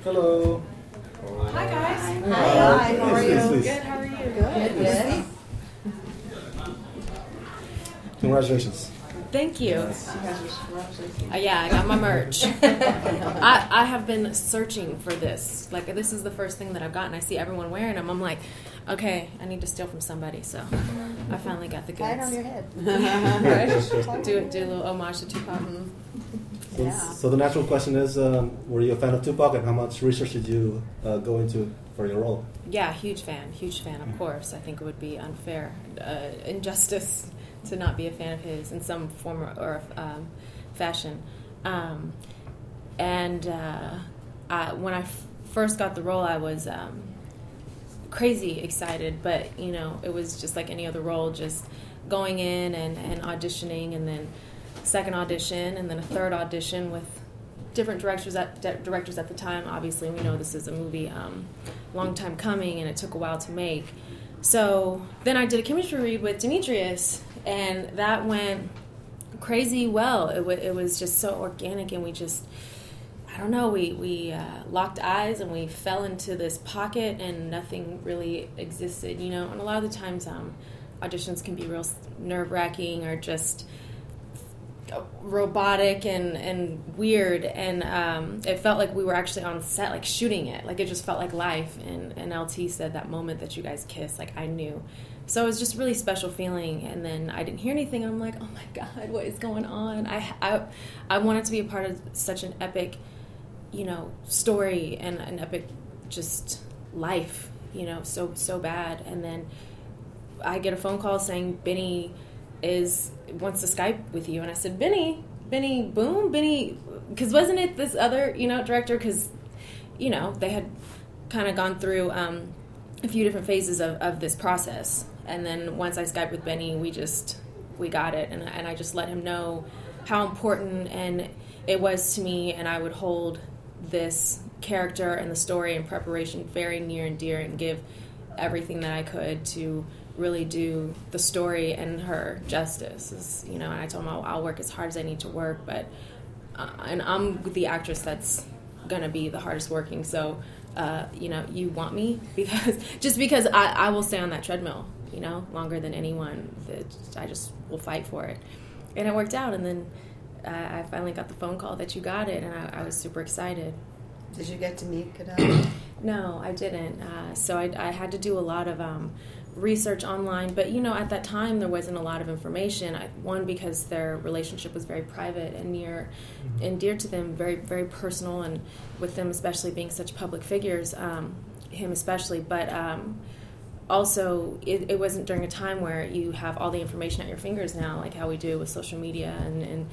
Hello. Hi guys. Hi. How are you? Please. Good. How are you? Good. Congratulations. Thank you. Yeah, I got my merch. I have been searching for this. Like, this is the first thing that I've gotten. I see everyone wearing them. I'm like, okay, I need to steal from somebody. So I finally got the goods. Tie it on your head. Right? Do a little homage to Tupac. So the natural question is, were you a fan of Tupac, and how much research did you go into for your role? Yeah, huge fan, of course. I think it would be unfair, injustice to not be a fan of his in some form or fashion. When I first got the role, I was crazy excited, but it was just like any other role, just going in and auditioning, and then second audition, and then a third audition with different directors at the time. Obviously, we know this is a movie, long time coming, and it took a while to make. So then I did a chemistry read with Demetrius, and that went crazy well. It was just so organic, and we just, I don't know, we locked eyes, and we fell into this pocket, and nothing really existed, And a lot of the times, auditions can be real nerve-wracking or just robotic and weird, and it felt like we were actually on set, like shooting it, like it just felt like life. And LT said that moment that you guys kissed, like I knew. So it was just really special feeling. And then I didn't hear anything. I'm like, oh my God, what is going on? I wanted to be a part of such an epic, story, and an epic just life, so bad. And then I get a phone call saying Benny wants to Skype with you, and I said, Benny, boom, Benny, because wasn't it this other, director? Because, they had kind of gone through a few different phases of this process, and then once I Skyped with Benny, we got it, and I just let him know how important and it was to me, and I would hold this character and the story and preparation very near and dear, and give everything that I could to really do the story and her justice. And I told him I'll work as hard as I need to work, but and I'm the actress that's gonna be the hardest working. So you want me because I will stay on that treadmill, longer than anyone. I just will fight for it, and it worked out. And then I finally got the phone call that you got it, and I was super excited. Did you get to meet Kidada? No, I didn't. So I had to do a lot of research online, but at that time there wasn't a lot of information. One, because their relationship was very private and near and dear to them, very, very personal, and with them especially being such public figures, him especially, but also it wasn't during a time where you have all the information at your fingers now, like how we do with social media and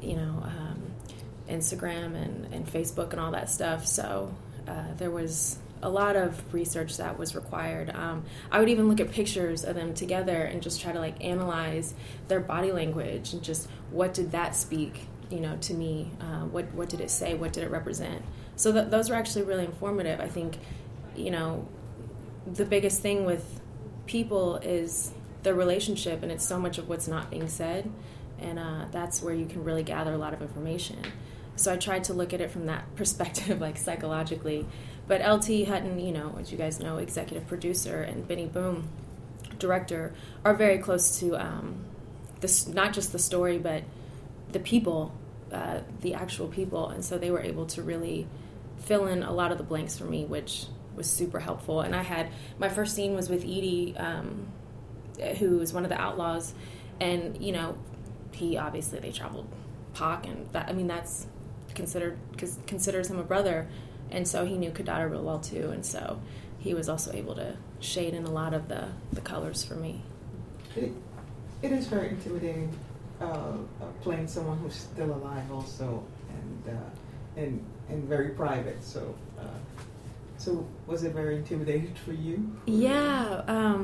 Instagram and Facebook and all that stuff. So there was a lot of research that was required. I would even look at pictures of them together and just try to analyze their body language and just what did that speak, to me. What did it say? What did it represent? So those were actually really informative. I think, the biggest thing with people is their relationship, and it's so much of what's not being said, and that's where you can really gather a lot of information. So I tried to look at it from that perspective, psychologically. But LT Hutton, as you guys know, executive producer, and Benny Boom, director, are very close to this, not just the story, but the people, the actual people. And so they were able to really fill in a lot of the blanks for me, which was super helpful. And my first scene was with Edie, who is one of the outlaws. And, they traveled Pac, and that's considers him a brother. And so he knew Kidada real well too, and so he was also able to shade in a lot of the colors for me. It is very intimidating playing someone who's still alive also, and very private. So was it very intimidating for you? Yeah.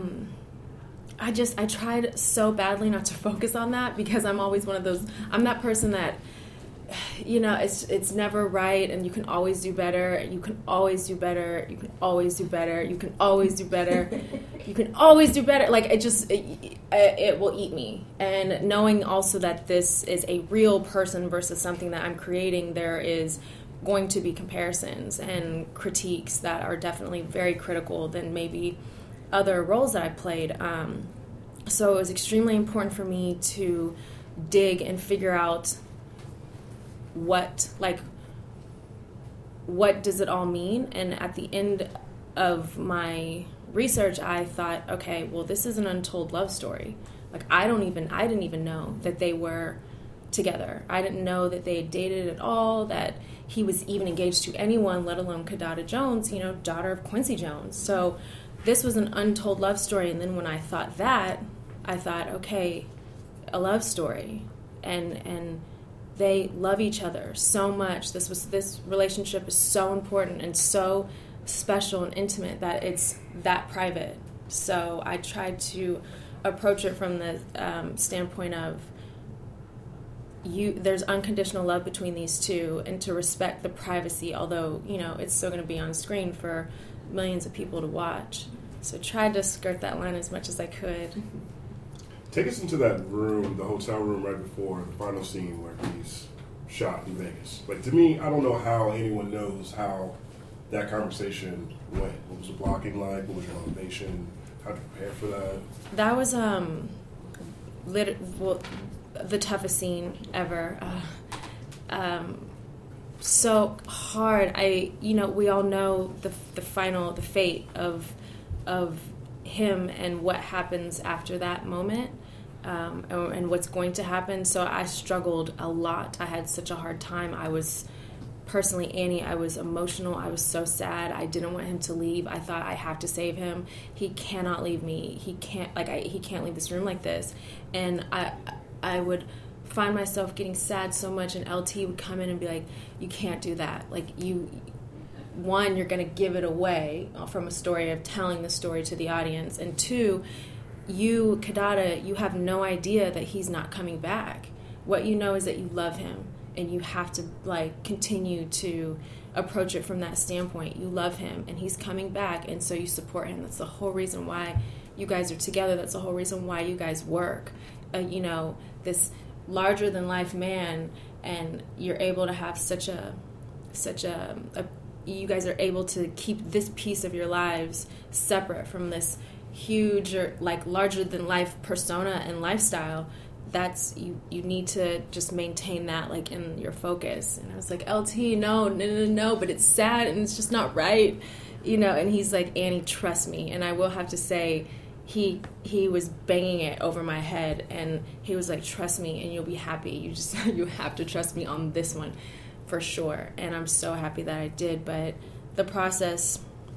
I tried so badly not to focus on that, because I'm always one of those. I'm that person that, it's never right, and you can always do better. You can always do better. You can always do better. You can always do better. You can always do better. It will eat me. And knowing also that this is a real person versus something that I'm creating, there is going to be comparisons and critiques that are definitely very critical than maybe other roles that I played. So it was extremely important for me to dig and figure out what does it all mean. And at the end of my research, I thought, okay, well, this is an untold love story. Like, I didn't even know that they were together. I didn't know that they had dated at all, that he was even engaged to anyone, let alone Kidada Jones, daughter of Quincy Jones. So this was an untold love story. And then when I thought that, I thought, okay, a love story. And they love each other so much. This relationship is so important and so special and intimate that it's that private. So I tried to approach it from the standpoint of there's unconditional love between these two, and to respect the privacy, although it's still going to be on screen for millions of people to watch. So tried to skirt that line as much as I could. Take us into that room, the hotel room right before the final scene where he's shot in Vegas. Like, to me, I don't know how anyone knows how that conversation went. What was the blocking like? What was your motivation? How did you prepare for that? That was the toughest scene ever. So hard. We all know the fate of him and what happens after that moment, and what's going to happen. So I struggled a lot. I had such a hard time. I was personally, Annie, I was emotional. I was so sad. I didn't want him to leave. I thought, I have to save him. He cannot leave me. He can't leave this room like this. And I would find myself getting sad so much, and LT would come in and be like, you can't do that. Like, you're going to give it away from a story of telling the story to the audience. And two, you, Kidada, you have no idea that he's not coming back. What you know is that you love him, and you have to continue to approach it from that standpoint. You love him, and he's coming back, and so you support him. That's the whole reason why you guys are together. That's the whole reason why you guys work. This larger than life man, and you're able to have such a you guys are able to keep this piece of your lives separate from this huge or larger than life persona and lifestyle. That's you need to just maintain that in your focus. And I was like, LT, no, but it's sad and it's just not right, and he's like, Annie, trust me. And I will have to say, he was banging it over my head, and he was like, trust me and you'll be happy. You have to trust me on this one for sure. And I'm so happy that I did. But the process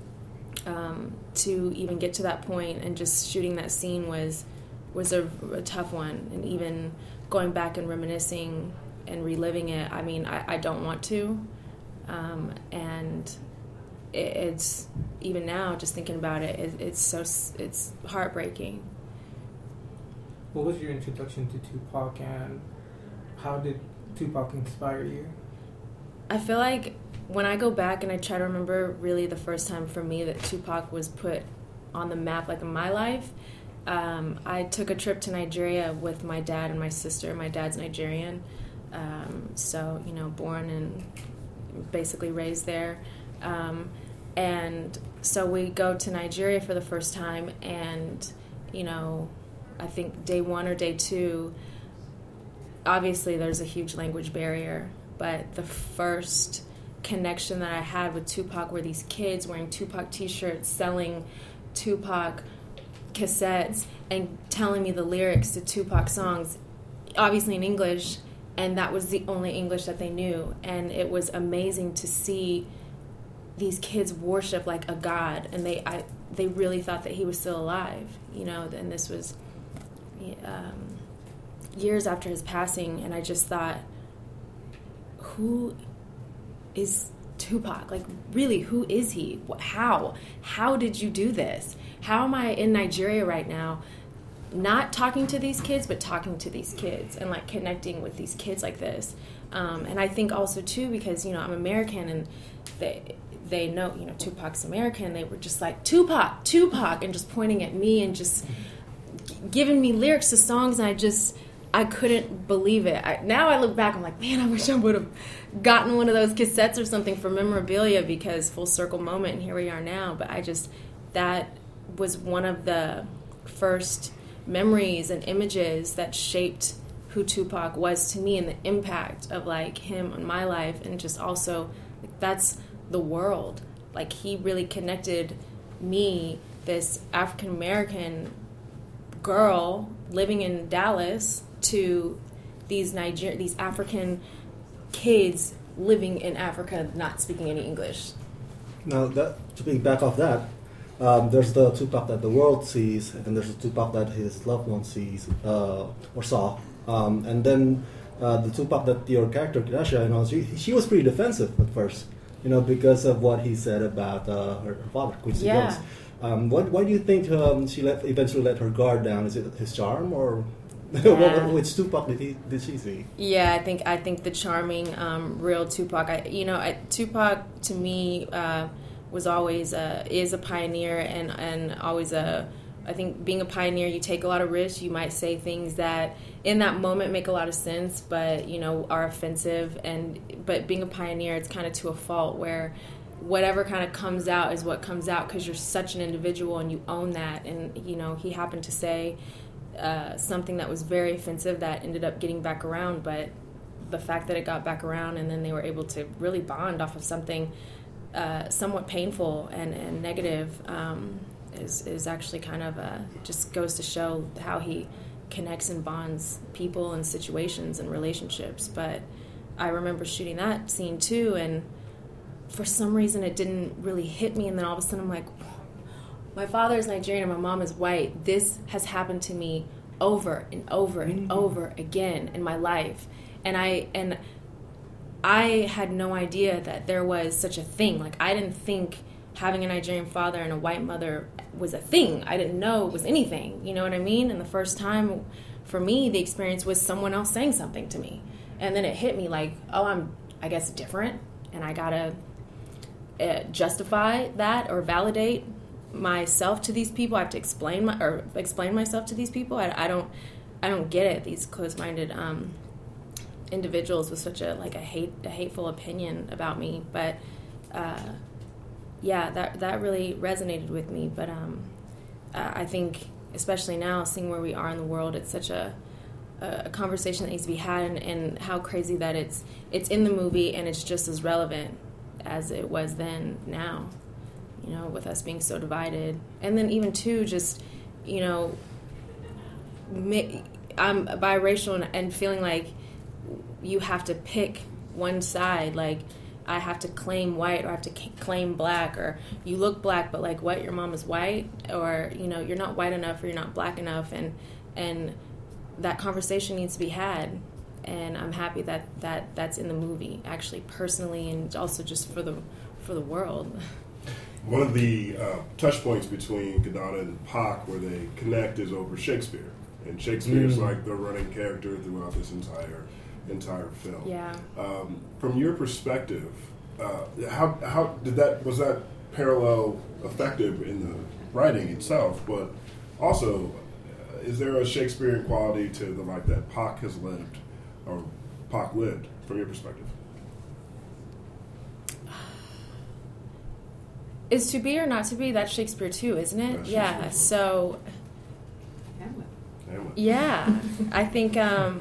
to even get to that point and just shooting that scene was a tough one. And even going back and reminiscing and reliving it, I mean, I don't want to. And it's even now, just thinking about it, it's heartbreaking. What was your introduction to Tupac, and how did Tupac inspire you? I feel like when I go back and I try to remember really the first time for me that Tupac was put on the map in my life, I took a trip to Nigeria with my dad and my sister. My dad's Nigerian, so born and basically raised there. And so we go to Nigeria for the first time, and, I think day one or day two, obviously there's a huge language barrier, but the first connection that I had with Tupac were these kids wearing Tupac t-shirts, selling Tupac cassettes, and telling me the lyrics to Tupac songs, obviously in English, and that was the only English that they knew. And it was amazing to see these kids worship like a god, and they really thought that he was still alive, and this was years after his passing. And I just thought, who is Tupac? Really, who is he? How did you do this? How am I in Nigeria right now, not talking to these kids, but talking to these kids and connecting with these kids like this? And I think also too, because I'm American, and they know, Tupac's American. They were just like, Tupac, and just pointing at me and just giving me lyrics to songs. And I couldn't believe it. Now I look back, I'm like, man, I wish I would have gotten one of those cassettes or something for memorabilia, because full circle moment, and here we are now. But that was one of the first memories and images that shaped who Tupac was to me, and the impact of like him on my life, and just also like, that's the world. Like he really connected me, this African American girl living in Dallas, to these African kids living in Africa, not speaking any English. Now, to piggyback off that, there's the Tupac that the world sees, and then there's the Tupac that his loved one sees or saw. And then the Tupac that your character, Gracia, you know, she was pretty defensive at first, you know, because of what he said about her father, Quincy Jones. Why do you think she eventually let her guard down? Is it his charm, or which Tupac did she see? Yeah, I think the charming, real Tupac. Tupac to me was always is a pioneer, and always I think being a pioneer, you take a lot of risks. You might say things that in that moment make a lot of sense, but you know are offensive. But being a pioneer, it's kind of to a fault, where whatever kind of comes out is what comes out, because you're such an individual and you own that. And you know, he happened to say something that was very offensive that ended up getting back around, but the fact that it got back around, and then they were able to really bond off of something somewhat painful and negative, is actually kind of just goes to show how he connects and bonds people and situations and relationships. But I remember shooting that scene too, and for some reason it didn't really hit me, and then all of a sudden I'm like, my father is Nigerian and my mom is white. This has happened to me over and over and over again in my life. And I had no idea that there was such a thing. Like, I didn't think having a Nigerian father and a white mother was a thing. I didn't know it was anything. You know what I mean? And the first time for me, the experience was someone else saying something to me. And then it hit me like, oh, I'm, I guess, different. And I gotta justify that or validate myself to these people. I have to explain myself to these people. I don't get it. These closed-minded individuals with such a hateful opinion about me. But that really resonated with me. But I think, especially now, seeing where we are in the world, it's such a conversation that needs to be had, and how crazy that it's in the movie, and it's just as relevant as it was then now, you know, with us being so divided. And then even too, just, you know, I'm biracial and feeling like you have to pick one side. Like, I have to claim white, or I have to claim black, or you look black, but like, what, your mom is white? Or, you know, you're not white enough, or you're not black enough. And that conversation needs to be had. And I'm happy that's in the movie, actually, personally, and also just for the world. One of the touch points between Kidada and Pac where they connect is over Shakespeare. And Shakespeare's like the running character throughout this entire film. Yeah. From your perspective, how was that parallel effective in the writing itself? But also, is there a Shakespearean quality to the life that Pac has lived, or Pac lived, from your perspective? Is to be or not to be, that's Shakespeare too, isn't it? That's yeah. Shakespeare. So. Hamlet. Yeah, I think.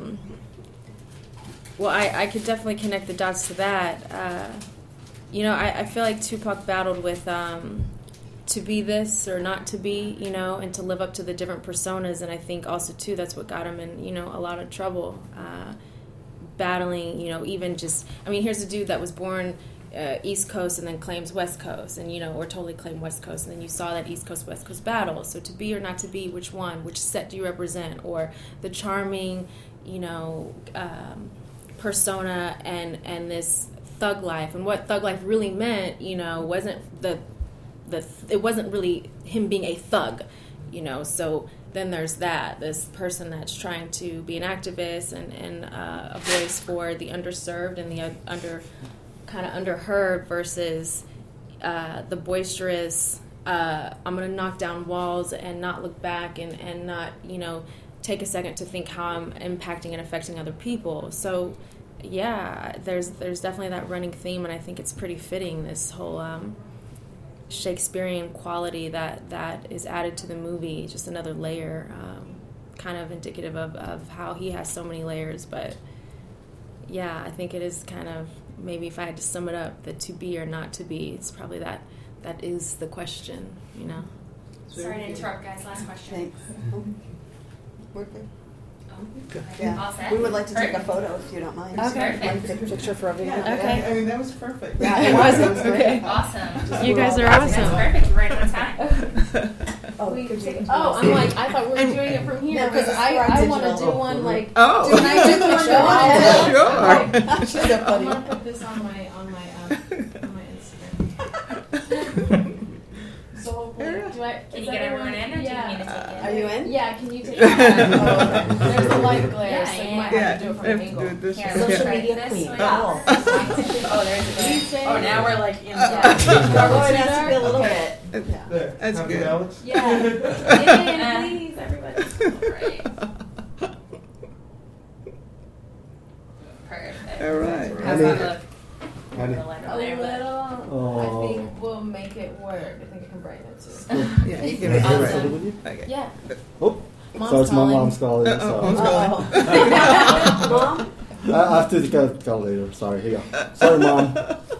Well, I could definitely connect the dots to that. You know, I feel like Tupac battled with to be this or not to be, you know, and to live up to the different personas. And I think also too, that's what got him in, you know, a lot of trouble. Battling, you know, even just, I mean, here's a dude that was born East Coast and then claims West Coast, and, you know, or totally claim West Coast, and then you saw that East Coast West Coast battle. So to be or not to be, which one, which set do you represent? Or the charming, you know, persona and this thug life, and what thug life really meant, you know, wasn't it wasn't really him being a thug, you know. So then there's this person that's trying to be an activist and a voice for the underserved and the underheard, versus the boisterous, I'm gonna knock down walls and not look back and not, you know, take a second to think how I'm impacting and affecting other people. So, yeah, there's definitely that running theme, and I think it's pretty fitting, this whole Shakespearean quality that is added to the movie, just another layer, kind of indicative of how he has so many layers. But yeah, I think it is kind of, maybe if I had to sum it up, the to be or not to be, it's probably that is the question, you know. Sorry to interrupt, guys. Last question. Thanks. We're good. Oh, Yeah. all set? We would like to take a Perfect. photo if you don't mind. Okay. Like take a picture for everyone. Yeah, Okay. I mean, that was perfect. Yeah, It was okay. Awesome. You guys are That's awesome. perfect. Right on time. Oh, could you? Oh, I'm like, I thought we were doing it from here No, because 'cause I we're want to digital. do one like. Oh. Can I do the one you want? Sure. She's so I'm funny. gonna put this on my Instagram. So hopefully, do I? Can is you get everyone everyone- in, or do you yeah. need me to take it? Are you in? Yeah, can you take Oh, okay. There's a light glare, Yeah, so you yeah, might yeah. have to do it from an angle. Do this. Here, Yeah. let's Social try media this queen. way. Cool. Oh, there's a Say- Oh, now we're like in Yeah. Oh, it has to be a little Okay. bit. Yeah. There. That's Have good. it, Alex? Yeah. Yay, please, everybody. Right. Perfect. All right. How's that look? Honey. The light A over there, but- little. Oh. I think we'll make it work. I think I can brighten it too. Yeah, you Can can I do right. a photo with you? Okay. Yeah. Oh, Mom's so it's my calling. mom's calling. Mom's So. calling. Mom? I have to call later. Sorry. Here you go. Sorry, mom.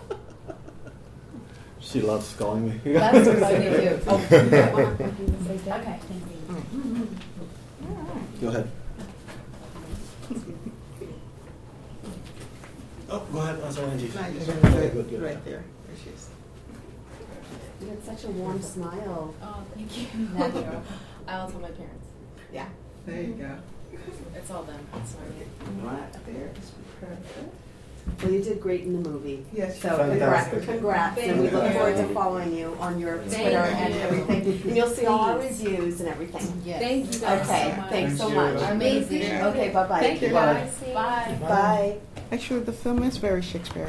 She loves calling me. That's exciting too. Okay. Go ahead. Oh, go ahead. I'm sorry, Angie. Okay, good, good. Right there. There she is. You had such a warm smile. Oh, thank you. I'll tell my parents. Yeah. There you go. It's all them. It's not me. Right there is perfect. Well, you did great in the movie. Yes, So Fantastic. congrats. Thank And we look you. forward to following you on your Thank Twitter and you. everything. And you'll see all our Please. reviews and everything. Yes. Thank you guys Okay, so much. thanks so Thank you. much. Amazing. Okay, bye-bye. Thank you Bye. guys. Bye. Bye. Actually, the film is very Shakespearean.